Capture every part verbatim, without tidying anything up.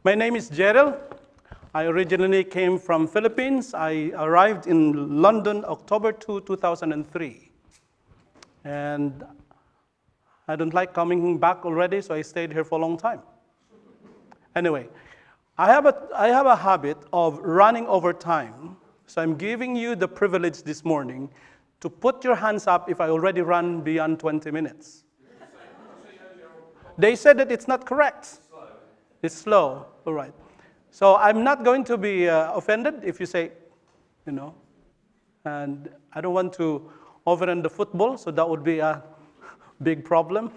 My name is Gerald. I originally came from Philippines. I arrived in London October second, two thousand three. And I don't like coming back already, so I stayed here for a long time. Anyway, I have a, I have a habit of running over time, so I'm giving you the privilege this morning to put your hands up if I already run beyond twenty minutes. They said that it's not correct. It's slow, all right. So I'm not going to be uh, offended if you say, you know, and I don't want to overrun the football, so that would be a big problem.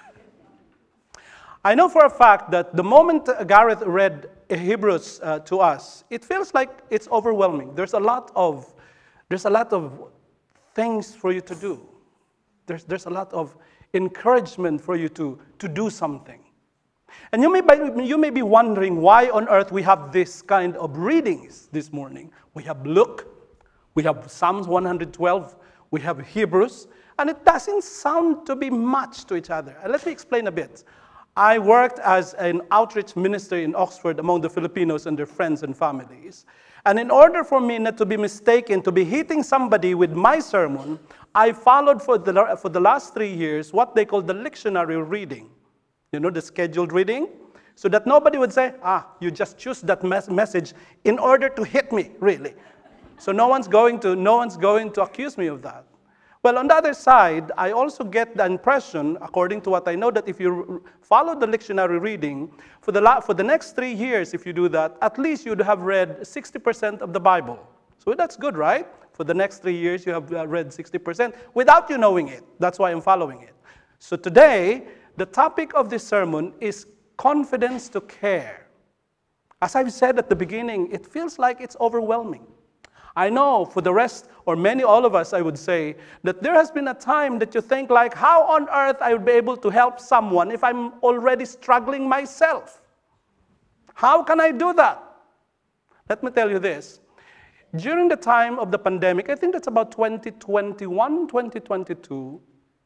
I know for a fact that the moment Gareth read Hebrews uh, to us, it feels like it's overwhelming. There's a lot of, there's a lot of things for you to do. There's, there's a lot of encouragement for you to, to do something. And you may, be, you may be wondering why on earth we have this kind of readings this morning. We have Luke, we have Psalms one hundred twelve, we have Hebrews, and it doesn't sound to be much to each other. And let me explain a bit. I worked as an outreach minister in Oxford among the Filipinos and their friends and families. And in order for me not to be mistaken, to be hitting somebody with my sermon, I followed for the, for the last three years what they call the lectionary reading. You know, the scheduled reading, so that nobody would say, ah, you just choose that mes- message in order to hit me, really. So no one's going to, no one's going to accuse me of that. Well, on the other side, I also get the impression, according to what I know, that if you follow the lectionary reading, for the, la- for the next three years, if you do that, at least you'd have read sixty percent of the Bible. So that's good, right? For the next three years, you have uh, read sixty percent without you knowing it. That's why I'm following it. So today, the topic of this sermon is confidence to care. As I've said at the beginning, it feels like it's overwhelming. I know for the rest, or many, all of us, I would say, that there has been a time that you think like, how on earth I would be able to help someone if I'm already struggling myself? How can I do that? Let me tell you this. During the time of the pandemic, I think that's about twenty twenty-one, twenty twenty-two,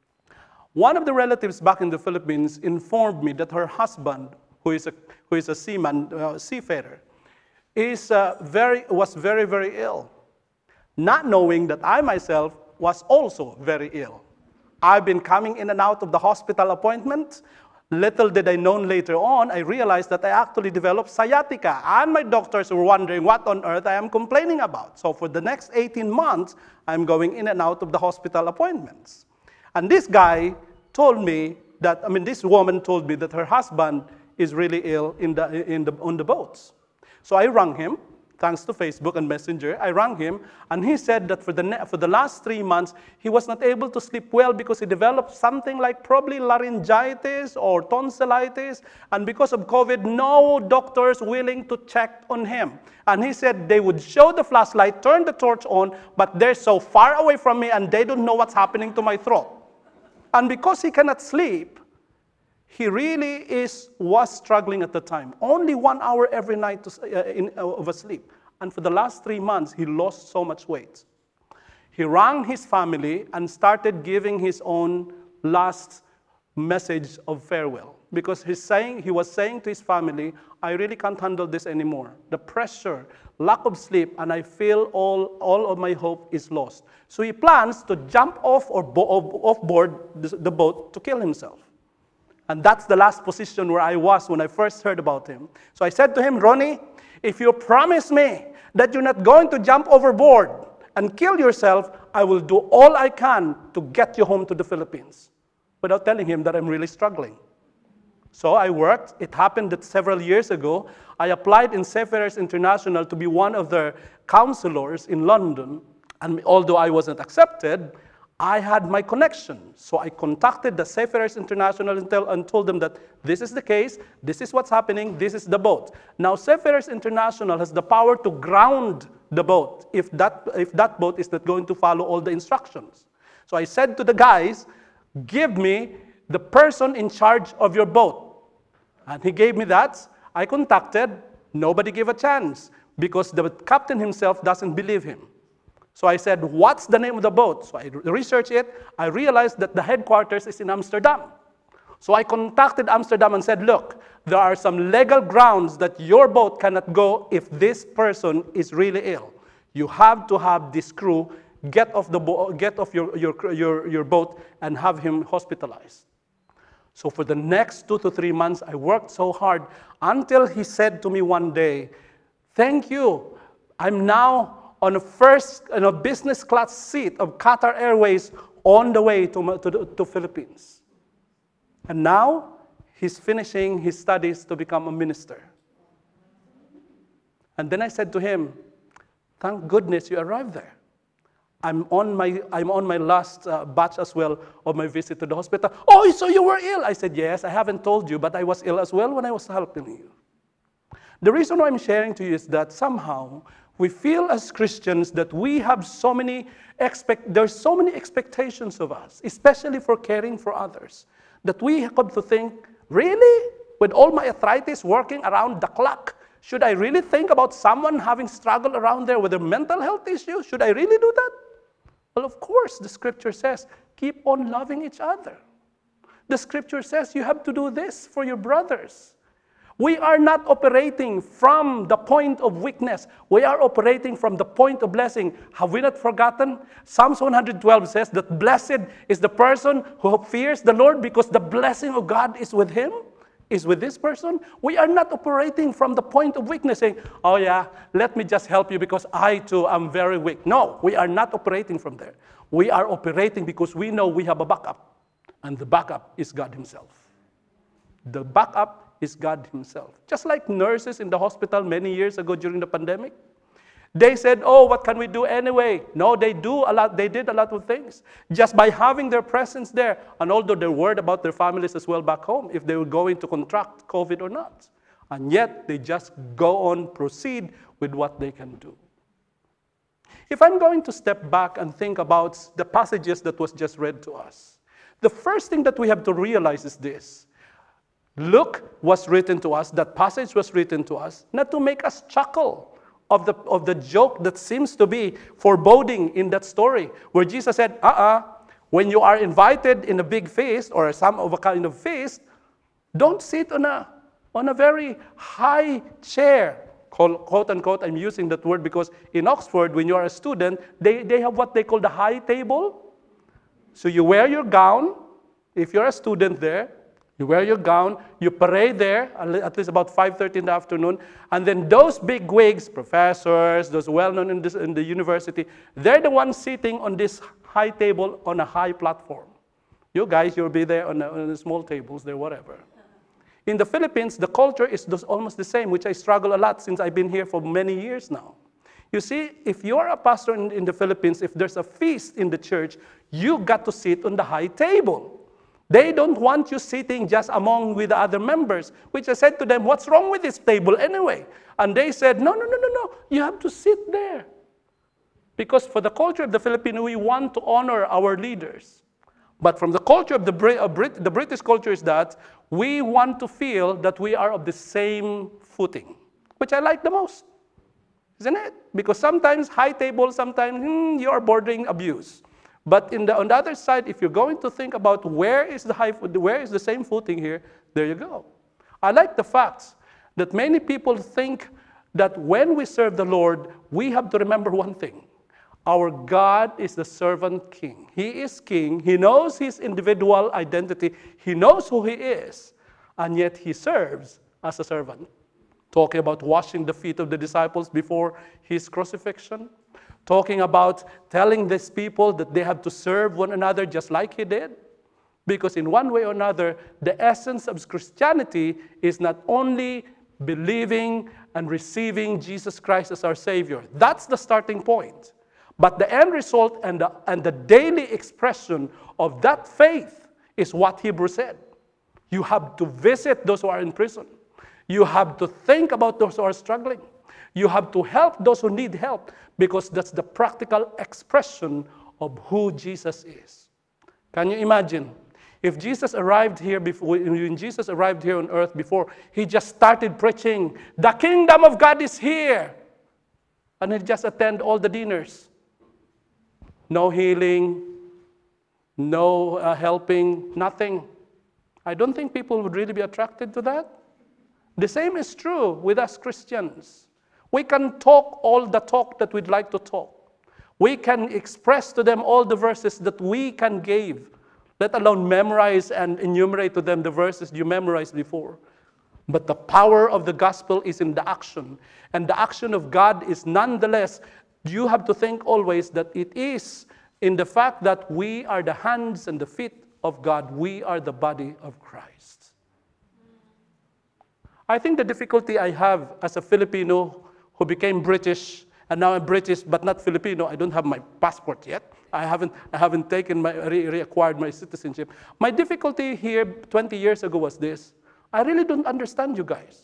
one of the relatives back in the Philippines informed me that her husband, who is a, who is a seaman, uh, seafarer, is, uh, very, was very, very ill. Not knowing that I myself was also very ill. I've been coming in and out of the hospital appointment. Little did I know later on, I realized that I actually developed sciatica. And my doctors were wondering what on earth I am complaining about. So for the next eighteen months, I'm going in and out of the hospital appointments. And this guy told me that, I mean, this woman told me that her husband is really ill in the, in the, on the boats. So I rang him, thanks to Facebook and Messenger. I rang him, and he said that for the, for the last three months, he was not able to sleep well because he developed something like probably laryngitis or tonsillitis. And because of COVID, no doctors willing to check on him. And he said they would show the flashlight, turn the torch on, but they're so far away from me and they don't know what's happening to my throat. And because he cannot sleep, he really is, was struggling at the time. Only one hour every night to, uh, in, uh, of a sleep. And for the last three months, he lost so much weight. He rang his family and started giving his own last message of farewell. Because he's saying, he was saying to his family, I really can't handle this anymore. The pressure, lack of sleep, and I feel all, all of my hope is lost. So he plans to jump off or bo- off board the, the boat to kill himself. And that's the last position where I was when I first heard about him. So I said to him, Ronnie, if you promise me that you're not going to jump overboard and kill yourself, I will do all I can to get you home to the Philippines. Without telling him that I'm really struggling. So I worked. It happened that several years ago, I applied in Seafarers International to be one of their counselors in London. And although I wasn't accepted, I had my connection. So I contacted the Seafarers International and, tell, and told them that this is the case, this is what's happening, this is the boat. Now, Seafarers International has the power to ground the boat if that, if that boat is not going to follow all the instructions. So I said to the guys, give me the person in charge of your boat. And he gave me that. I contacted. Nobody gave a chance because the captain himself doesn't believe him. So I said, what's the name of the boat? So I researched it. I realized that the headquarters is in Amsterdam. So I contacted Amsterdam and said, look, there are some legal grounds that your boat cannot go if this person is really ill. You have to have this crew get off, the bo- get off your, your, your, your boat and have him hospitalized. So for the next two to three months, I worked so hard until he said to me one day, thank you. I'm now on a first, in a business class seat of Qatar Airways on the way to, to, the, to Philippines. And now he's finishing his studies to become a minister. And then I said to him, thank goodness you arrived there. I'm on my, I'm on my last uh, batch as well of my visit to the hospital. Oh, so you were ill? I said, yes, I haven't told you, but I was ill as well when I was helping you. The reason why I'm sharing to you is that somehow we feel as Christians that we have so many expect, there's so many expectations of us, especially for caring for others, that we come to think, really? With all my arthritis working around the clock, should I really think about someone having struggle around there with a mental health issue? Should I really do that? Well, of course, the scripture says, keep on loving each other. The scripture says you have to do this for your brothers. We are not operating from the point of weakness. We are operating from the point of blessing. Have we not forgotten? Psalms one twelve says that blessed is the person who fears the Lord because the blessing of God is with him, is with this person. We are not operating from the point of weakness saying, oh yeah, let me just help you because I too am very weak. No, we are not operating from there. We are operating because we know we have a backup. And the backup is God himself. The backup is God himself. Just like nurses in the hospital many years ago during the pandemic. They said, oh, what can we do anyway? No, they do a lot. They did a lot of things. Just by having their presence there. And although they're worried about their families as well back home, if they were going to contract COVID or not. And yet, they just go on, proceed with what they can do. If I'm going to step back and think about the passages that was just read to us, the first thing that we have to realize is this. Luke was written to us, that passage was written to us, not to make us chuckle of the, of the joke that seems to be foreboding in that story, where Jesus said, uh-uh, when you are invited in a big feast or some of a kind of feast, don't sit on a, on a very high chair, quote unquote. I'm using that word because in Oxford, when you are a student, they, they have what they call the high table. So you wear your gown, if you're a student there, you wear your gown, you parade there, at least about five thirty in the afternoon, and then those big wigs, professors, those well-known in, this, in the university, they're the ones sitting on this high table on a high platform. You guys, you'll be there on, a, on the small tables there, whatever. In the Philippines, the culture is almost the same, which I struggle a lot since I've been here for many years now. You see, if you're a pastor in, in the Philippines, if there's a feast in the church, you got to sit on the high table. They don't want you sitting just among with the other members, which I said to them, what's wrong with this table anyway? And they said, no, no, no, no, no, you have to sit there. Because for the culture of the Filipino, we want to honor our leaders. But from the culture of the, Brit- uh, Brit- the British culture is that we want to feel that we are of the same footing, which I like the most, isn't it? Because sometimes high table, sometimes hmm, you are bordering abuse. But in the, on the other side, if you're going to think about where is the high, where is the same footing here, there you go. I like the fact that many people think that when we serve the Lord, we have to remember one thing. Our God is the servant king. He is king. He knows his individual identity. He knows who he is. And yet he serves as a servant. Talking about washing the feet of the disciples before his crucifixion. Talking about telling these people that they have to serve one another just like he did. Because in one way or another, the essence of Christianity is not only believing and receiving Jesus Christ as our Savior. That's the starting point. But the end result and the, and the daily expression of that faith is what Hebrews said. You have to visit those who are in prison. You have to think about those who are struggling. You have to help those who need help, because that's the practical expression of who Jesus is. Can you imagine? If Jesus arrived here before, when Jesus arrived here on earth before, he just started preaching, the kingdom of God is here. And he just attend all the dinners. No healing, no uh, helping, nothing. I don't think people would really be attracted to that. The same is true with us Christians. We can talk all the talk that we'd like to talk. We can express to them all the verses that we can give, let alone memorize and enumerate to them the verses you memorized before. But the power of the gospel is in the action. And the action of God is nonetheless, you have to think always that it is in the fact that we are the hands and the feet of God. We are the body of Christ. I think the difficulty I have as a Filipino who became British, and now I'm British but not Filipino. I don't have my passport yet. I haven't, I haven't taken my, re- reacquired my citizenship. My difficulty here twenty years ago was this. I really don't understand you guys.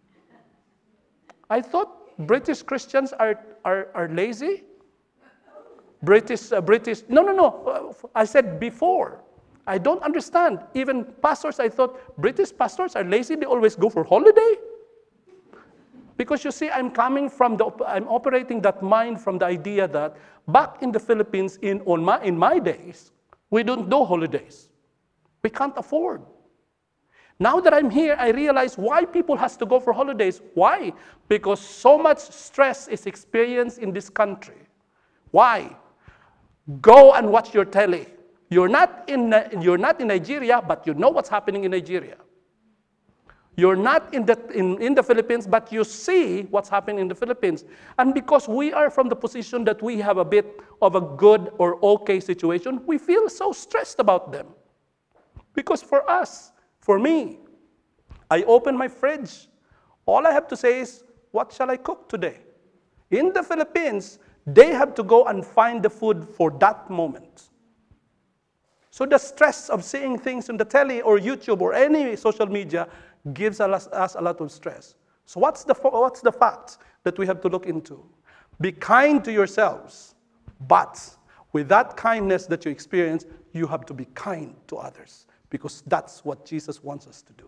I thought British Christians are, are, are lazy. British, uh, British, no, no, no. Uh, I said before. I don't understand. Even pastors, I thought British pastors are lazy. They always go for holiday. Because you see, I'm coming from the, I'm operating that mind from the idea that back in the Philippines, in, on my, in my days, we don't do holidays. We can't afford. Now that I'm here, I realize why people has to go for holidays. Why? Because so much stress is experienced in this country. Why? Go and watch your telly. You're not in, you're not in Nigeria, but you know what's happening in Nigeria. You're not in the, in, in the Philippines, but you see what's happening in the Philippines. And because we are from the position that we have a bit of a good or okay situation, we feel so stressed about them. Because for us, for me, I open my fridge. All I have to say is, what shall I cook today? In the Philippines, they have to go and find the food for that moment. So the stress of seeing things on the telly or YouTube or any social media gives us, us a lot of stress. So what's the, what's the fact that we have to look into? Be kind to yourselves, but with that kindness that you experience, you have to be kind to others, because that's what Jesus wants us to do.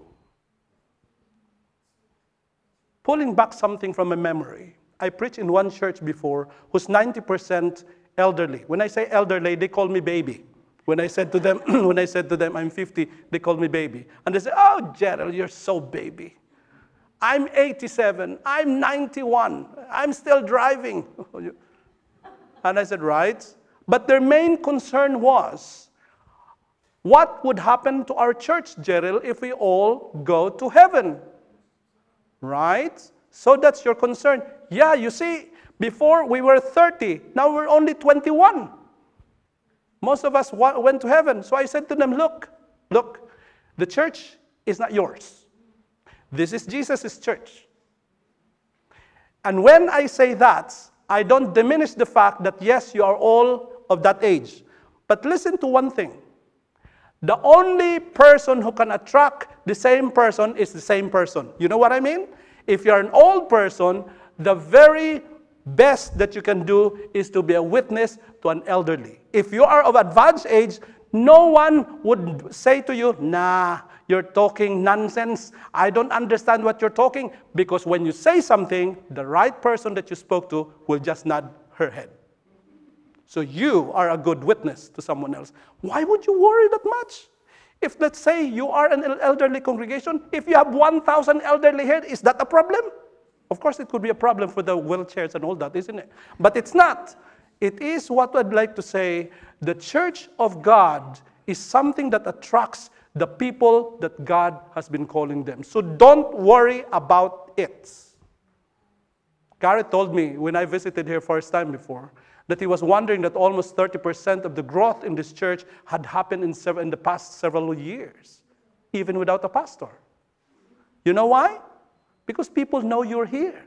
Pulling back something from a memory, I preached in one church before who's ninety percent elderly. When I say elderly, they call me baby. When I said to them, when I said to them, I'm fifty, they called me baby. And they said, oh, Gerald, you're so baby. I'm eighty-seven, I'm ninety-one, I'm still driving. And I said, right. But their main concern was, what would happen to our church, Gerald, if we all go to heaven? Right? So that's your concern. Yeah, you see, before we were thirty, now we're only twenty-one. Most of us went to heaven. So I said to them, look, look, the church is not yours. This is Jesus' church. And when I say that, I don't diminish the fact that, yes, you are all of that age. But listen to one thing. The only person who can attract the same person is the same person. You know what I mean? If you're an old person, the very best that you can do is to be a witness to an elderly. If you are of advanced age, no one would say to you, nah, you're talking nonsense. I don't understand what you're talking. Because when you say something, the right person that you spoke to will just nod her head. So you are a good witness to someone else. Why would you worry that much? If, let's say, you are an elderly congregation, if you have one thousand elderly here, is that a problem? Of course, it could be a problem for the wheelchairs and all that, isn't it? But it's not. It is what I'd like to say. The church of God is something that attracts the people that God has been calling them. So don't worry about it. Garrett told me when I visited here first time before that he was wondering that almost thirty percent of the growth in this church had happened in, sev- in the past several years, even without a pastor. You know why? Because people know you're here.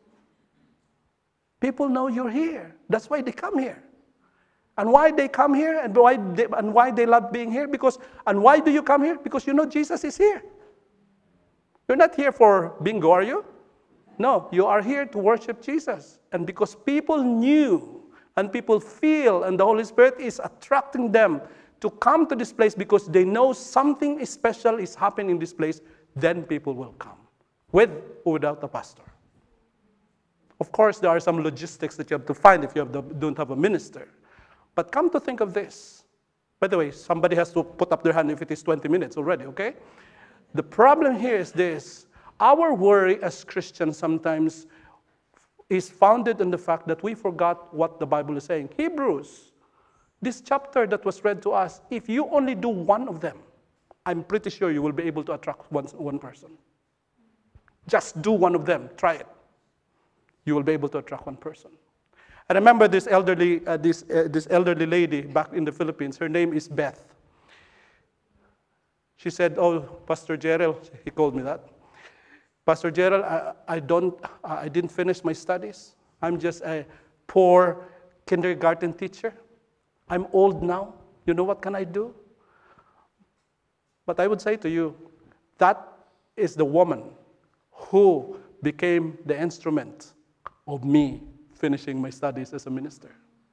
People know you're here. That's why they come here. And why they come here and why they, and why they love being here? Because and why do you come here? Because you know Jesus is here. You're not here for bingo, are you? No, you are here to worship Jesus. And because people knew and people feel and the Holy Spirit is attracting them to come to this place because they know something special is happening in this place, then people will come. With or without a pastor. Of course, there are some logistics that you have to find if you have the, don't have a minister. But come to think of this. By the way, somebody has to put up their hand if it is twenty minutes already, okay? The problem here is this. Our worry as Christians sometimes is founded in the fact that we forgot what the Bible is saying. Hebrews, this chapter that was read to us, if you only do one of them, I'm pretty sure you will be able to attract one, one person. Just do one of them. Try it. You will be able to attract one person. I remember this elderly, uh, this, uh, this elderly lady back in the Philippines. Her name is Beth. She said, oh, Pastor Gerald, he called me that. Pastor Gerald, I, I, don't, I didn't finish my studies. I'm just a poor kindergarten teacher. I'm old now. You know what can I do? But I would say to you, that is the woman who became the instrument of me finishing my studies as a minister.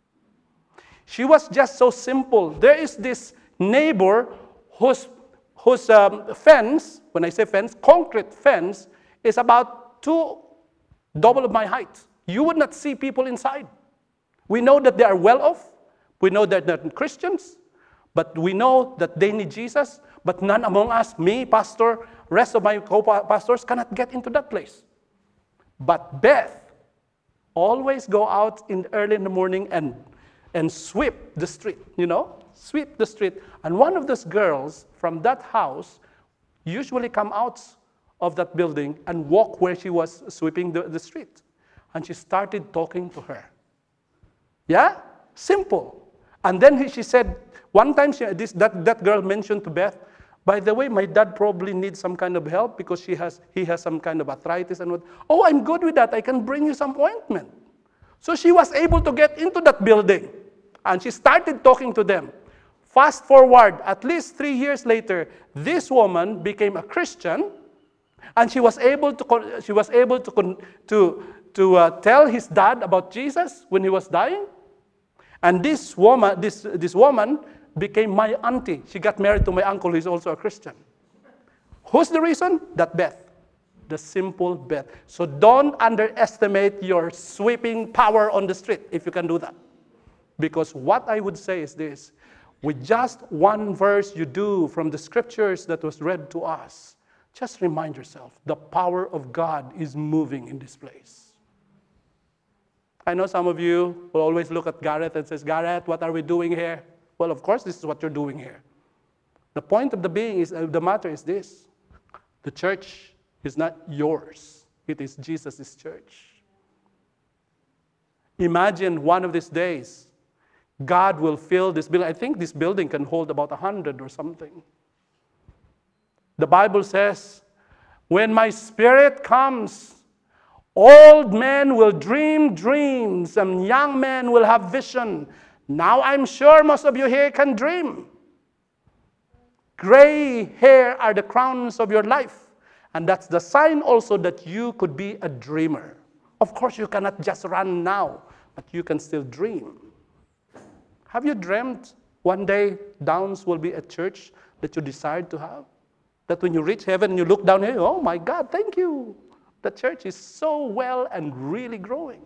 She was just so simple. There is this neighbor whose, whose um, fence, when I say fence, concrete fence, is about two, double of my height. You would not see people inside. We know that they are well off. We know that they're Christians. But we know that they need Jesus. But none among us, me, pastor, rest of my co-pastors, cannot get into that place. But Beth always go out in early in the morning and, and sweep the street, you know? Sweep the street. And one of those girls from that house usually come out of that building and walk where she was sweeping the, the street. And she started talking to her. Yeah? Simple. And then he, she said, one time she, this, that, that girl mentioned to Beth, by the way, my dad probably needs some kind of help because she has, he has some kind of arthritis and what. Oh, I'm good with that. I can bring you some ointment. So she was able to get into that building. And she started talking to them. Fast forward, at least three years later, this woman became a Christian. And she was able to, she was able to, to, to uh, tell his dad about Jesus when he was dying. And this woman, this, this woman became my auntie. She got married to my uncle, who is also a Christian. Who's the reason? That Beth. The simple Beth. So don't underestimate your sweeping power on the street if you can do that. Because what I would say is this. With just one verse you do from the scriptures that was read to us, just remind yourself, the power of God is moving in this place. I know some of you will always look at Gareth and says, Gareth, what are we doing here? Well, of course, this is what you're doing here. The point of the being is, uh, the matter is this. The church is not yours. It is Jesus' church. Imagine one of these days, God will fill this building. I think this building can hold about a hundred or something. The Bible says, when my spirit comes, old men will dream dreams and young men will have vision. Now I'm sure most of you here can dream. Gray hair are the crowns of your life. And that's the sign also that you could be a dreamer. Of course, you cannot just run now, but you can still dream. Have you dreamt one day Downs will be a church that you decide to have? That when you reach heaven and you look down here, oh my God, thank you. The church is so well and really growing.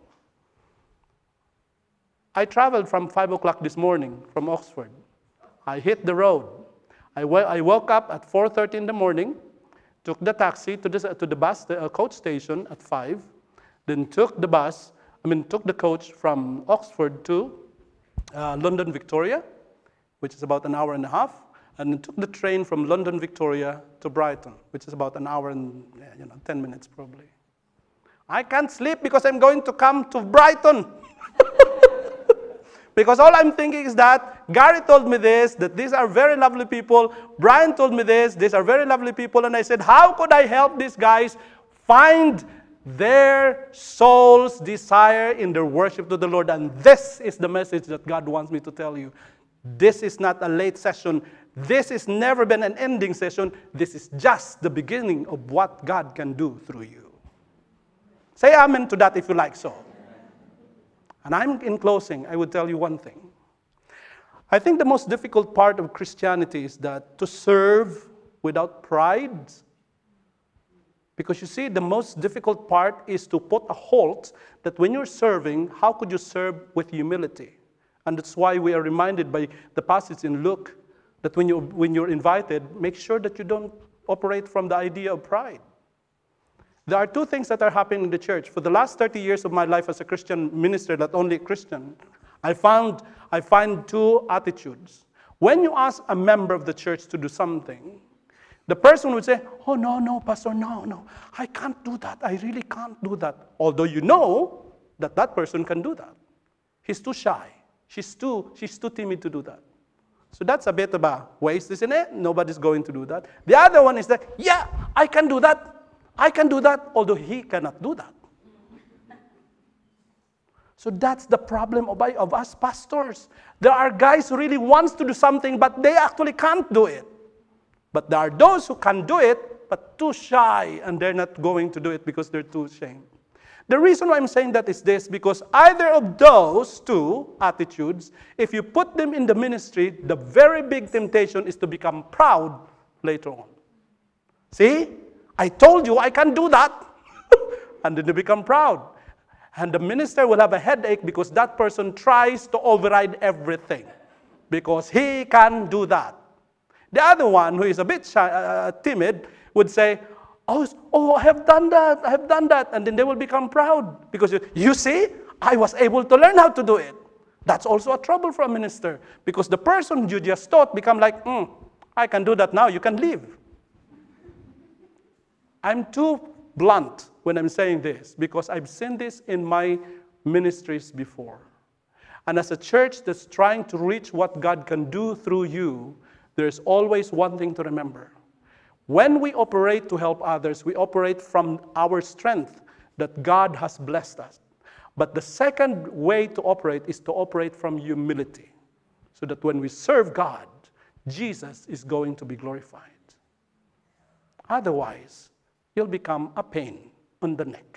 I traveled from five o'clock this morning from Oxford. I hit the road. I, w- I woke up at four thirty in the morning, took the taxi to the, to the bus, the uh, coach station at five, then took the bus, I mean, took the coach from Oxford to uh, London, Victoria, which is about an hour and a half, and then took the train from London, Victoria to Brighton, which is about an hour and, you know, ten minutes probably. I can't sleep because I'm going to come to Brighton. Because all I'm thinking is that Gary told me this, that these are very lovely people. Brian told me this, these are very lovely people. And I said, how could I help these guys find their soul's desire in their worship to the Lord? And this is the message that God wants me to tell you. This is not a late session. This has never been an ending session. This is just the beginning of what God can do through you. Say amen to that if you like so. And I'm in closing, I would tell you one thing. I think the most difficult part of Christianity is that to serve without pride. Because you see, the most difficult part is to put a halt that when you're serving, how could you serve with humility? And that's why we are reminded by the passage in Luke That when, you, when you're invited, make sure that you don't operate from the idea of pride. There are two things that are happening in the church. For the last thirty years of my life as a Christian minister, not only a Christian, I found I find two attitudes. When you ask a member of the church to do something, the person would say, oh, no, no, Pastor, no, no, I can't do that. I really can't do that. Although you know that that person can do that. He's too shy. She's too, she's too timid to do that. So that's a bit of a waste, isn't it? Nobody's going to do that. The other one is that, yeah, I can do that. I can do that, although he cannot do that. So that's the problem of, of us pastors. There are guys who really wants to do something, but they actually can't do it. But there are those who can do it, but too shy, and they're not going to do it because they're too ashamed. The reason why I'm saying that is this, because either of those two attitudes, if you put them in the ministry, the very big temptation is to become proud later on. See? I told you I can do that. And then you become proud. And the minister will have a headache because that person tries to override everything. Because he can do that. The other one, who is a bit shy, uh, timid, would say, oh, oh, I have done that, I have done that. And then they will become proud. Because, you, you see, I was able to learn how to do it. That's also a trouble for a minister. Because the person you just taught become like, hmm, I can do that now, you can leave. I'm too blunt when I'm saying this because I've seen this in my ministries before. And as a church that's trying to reach what God can do through you, there's always one thing to remember. When we operate to help others, we operate from our strength that God has blessed us. But the second way to operate is to operate from humility, so that when we serve God, Jesus is going to be glorified. Otherwise, you'll become a pain on the neck.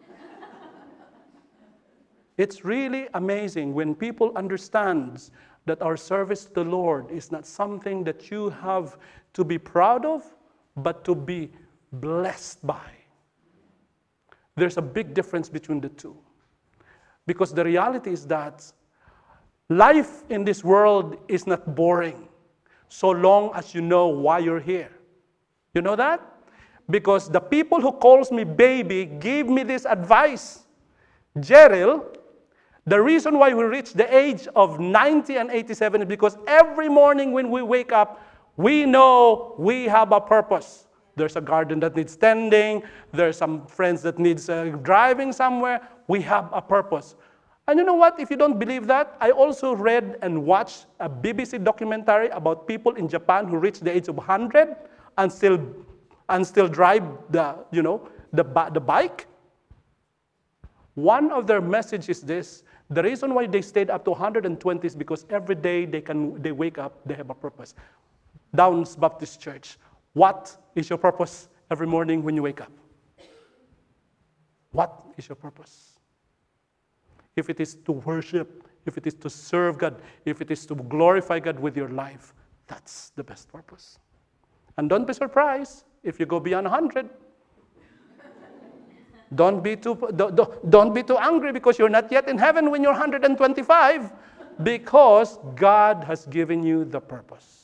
It's really amazing when people understand that our service to the Lord is not something that you have to be proud of, but to be blessed by. There's a big difference between the two. Because the reality is that life in this world is not boring so long as you know why you're here. You know that? Because the people who calls me baby gave me this advice. Jeril, the reason why we reach the age of ninety and eighty-seven is because every morning when we wake up, we know we have a purpose. There's a garden that needs tending. There's some friends that needs uh, driving somewhere. We have a purpose. And you know what? If you don't believe that, I also read and watched a B B C documentary about people in Japan who reached the age of one hundred and still and still drive the, you know, the, the bike. One of their messages is this: the reason why they stayed up to one hundred twenty is because every day they can they wake up, they have a purpose. Downs Baptist Church, what is your purpose every morning when you wake up? What is your purpose? If it is to worship, if it is to serve God, if it is to glorify God with your life, that's the best purpose. And don't be surprised if you go beyond one hundred. Don't be too, don't, don't be too angry because you're not yet in heaven when you're one hundred twenty-five, because God has given you the purpose.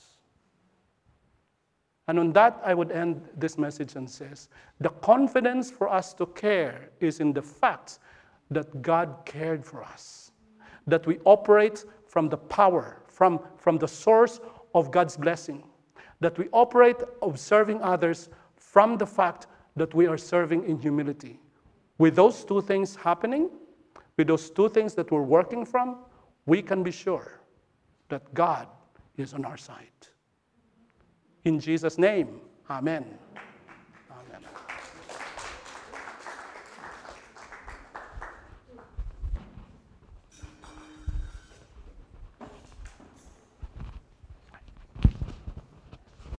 And on that, I would end this message and says, the confidence for us to care is in the fact that God cared for us, that we operate from the power, from, from the source of God's blessing, that we operate of serving others from the fact that we are serving in humility. With those two things happening, with those two things that we're working from, we can be sure that God is on our side. In Jesus' name, amen.